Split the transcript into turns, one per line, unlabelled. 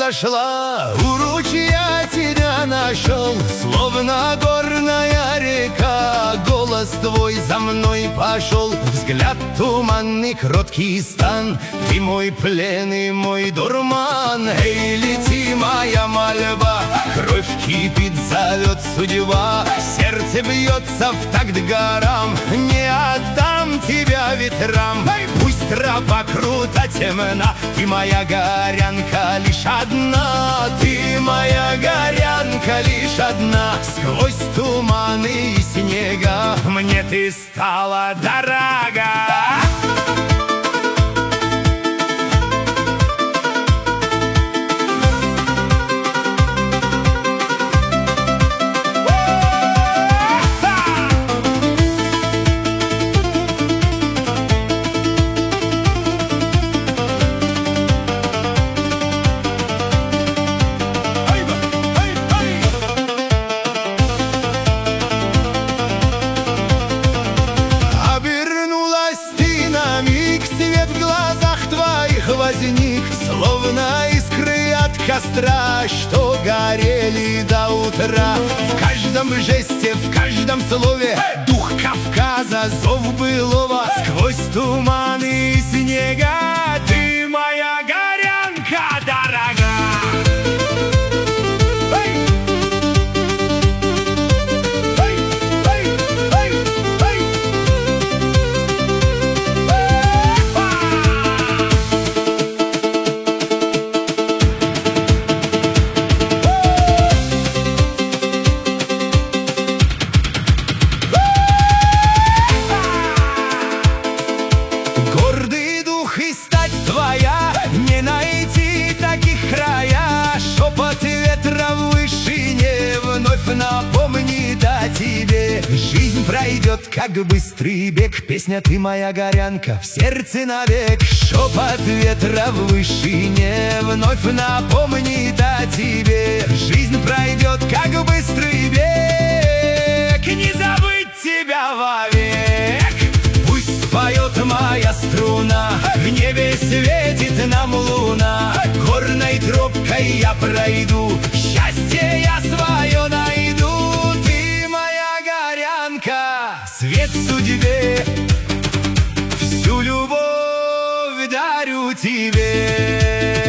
зашла, у ручья тебя нашел, словно горная река. Голос твой за мной пошел, взгляд туманный, кроткий стан. Ты мой плен и мой дурман. Эй, лети, моя мольба, кровь кипит, зовет судьба. Сердце бьется в такт горам, не отдам тебя ветрам. Пусть тропа крута, темна, ты моя горянка лишь одна. Ты моя горянка лишь одна. Сквозь туманы и снега мне ты стала дорога. Возник, словно искры от костра, что горели до утра. В каждом жесте, в каждом слове дух Кавказа, зов былого. Сквозь туманы и снега ты моя горянка дорога. Не найти таких края, шепот ветра в вышине вновь напомнит о тебе. Жизнь пройдет, как быстрый бег, песня ты моя горянка в сердце навек. Шепот ветра в вышине вновь напомнит о тебе. Жизнь пройдет, как быстрый бег, не забыть тебя вовек. Пусть поет моя струна, в небе светит нам луна. Горной тропкой я пройду, счастье я свое найду. Ты моя горянка, свет в судьбе, всю любовь дарю тебе.